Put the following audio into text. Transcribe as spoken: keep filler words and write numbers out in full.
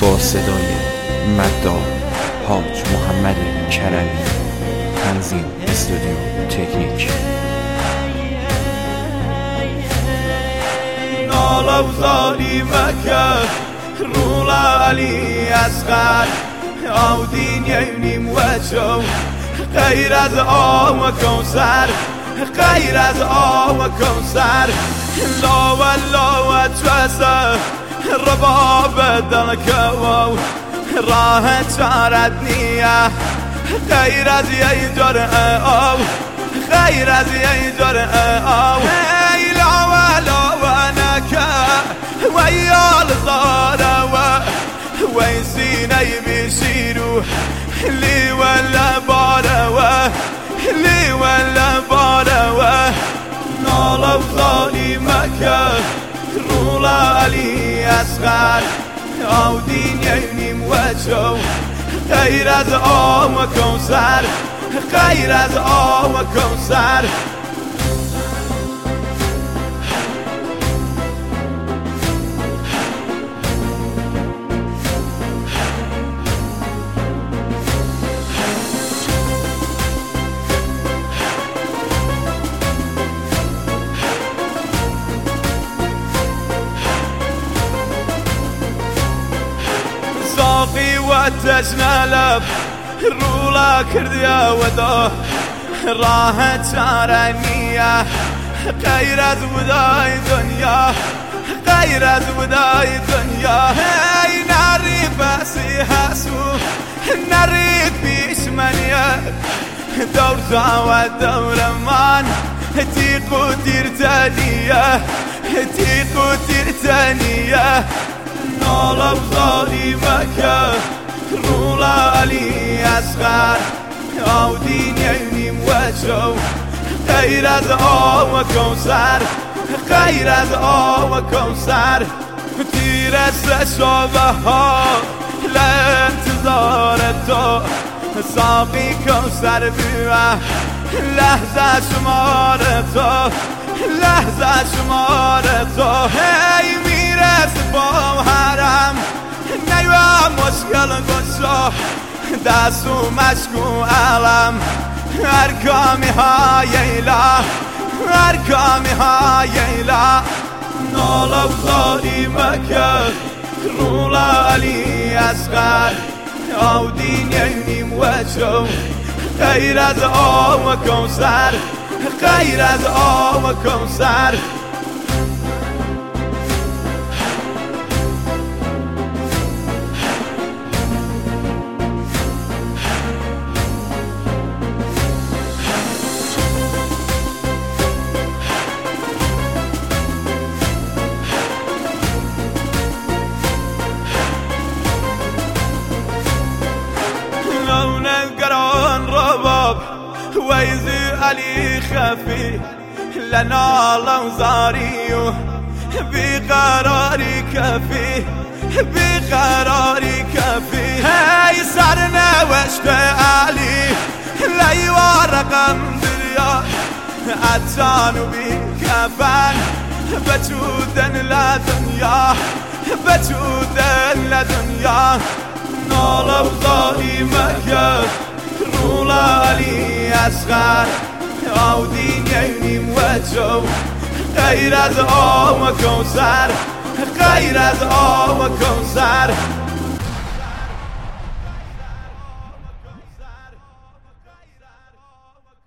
با صدای مداح حاج محمد کرمی. تنظیم استودیو تکنیک. نالم زاری مکه رولا علی اصغر آودین یعنیم وچو غیر از آب و کوثر، غیر از آب و کوثر. لا و لا و چوسه رباب دل کوو راه چارت نیه غیر از یه جرعه آب، غیر از یه جرعه آب. ای لا و لا و نکه و یال زاره و وی سینه بیشیرو لی ولا باره و لی ولا باره و نالم زالی مکه رولا علی اصغر آودین یعنیم وچو غیر از آب و کوثر، غیر از آب و کوثر. ساقی و تجنلب رولا کردیا ودا راه چاره نیه غیر از ودای دنیا، غیر از ودای دنیا. ای نری بسی حسو نری پیش منیه دور تا و دور من تیق و تیرتنیه، تیق و تیرتنیه. نالم زاری مکه رولا علی اصغر آودین یعنیم وچو غیر از آب و کوثر، غیر از آب و کوثر. تیر است شعبه ها لانتظار تو ساقی کوثر بیوه لحظه شمار تو، لحظه شمار تو. هی میرس با حرم نیوه مشکل گشا دستو مشکو علم ارکامی های ایلا، ارکامی های ایلا. نالم زاری مکه رولا علی اصغر آودین یعنیم وچو غیر از آب و کوثر، غیر از آب و کوثر. نگران رباب ویزی علی خفی لنا لنزاریو بیقراری کفی، بیقراری کفی. هی سر نوشت علی لیوا رقم دریا اتانو بی کفن بچودن لدنیا، بچودن لدنیا. نالم زاری مکه رولا علی اصغر آودین یعنیم وچو غیر از آب و کوثر، غیر از آب و کوثر.